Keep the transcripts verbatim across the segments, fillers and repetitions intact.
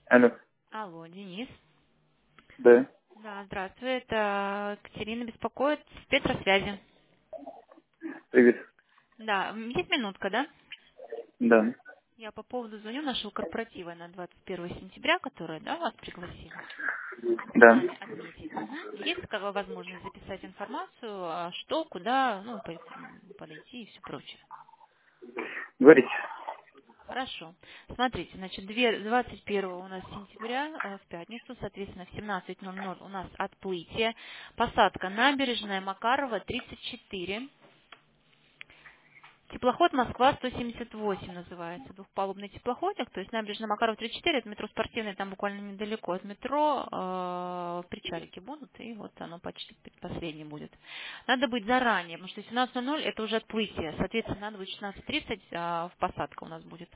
Алло. Алло, Денис. Да. Да, здравствуй. Это Катерина беспокоит с Петросвязи. Привет. Да, м, есть минутка, да? Да. Я по поводу звоню нашего корпоратива на двадцать первое сентября, который, да, вас пригласили с Да. нами отметить. Мгм. Есть такая возможность записать информацию, а что, куда, ну, по- м, подойти и все прочее. Говорите. Хорошо. Смотрите, значит, две- двадцать первого у нас сентября, э, в пятницу, соответственно, в семнадцать ноль ноль у нас отплытие. Посадка набережная Макарова, тридцать четыре. Теплоход Москва сто семьдесят восемь называется, двухпалубный теплоходик, то есть набережная Макарова тридцать четыре, это метро Спортивный, там буквально недалеко от метро, э, причалики будут, и вот оно почти предпоследний будет. Надо быть заранее, потому что семнадцать ноль ноль это уже отплытие, соответственно, надо быть шестнадцать тридцать, а, в посадка у нас будет.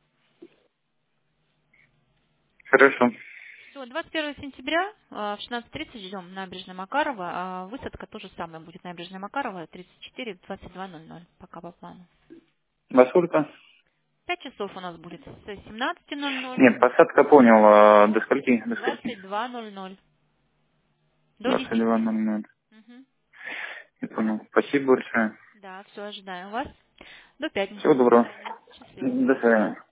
Хорошо. Все, двадцать первого сентября э, в шестнадцать тридцать ждем набережная Макарова, а высадка то же самое будет, набережная Макарова тридцать четыре, двадцать два ноль ноль, пока по плану. Во сколько? Пять часов у нас будет с семнадцати ноль ноль Нет, посадка понял. А до скольки? до До скольки? двадцать два ноль ноль, до двадцать два десяти. ноль ноль. Мгм. Я понял. Спасибо большое. Да, все, ожидаем вас. До пятницы, Всего до доброго. свидания. Счастливо. До свидания.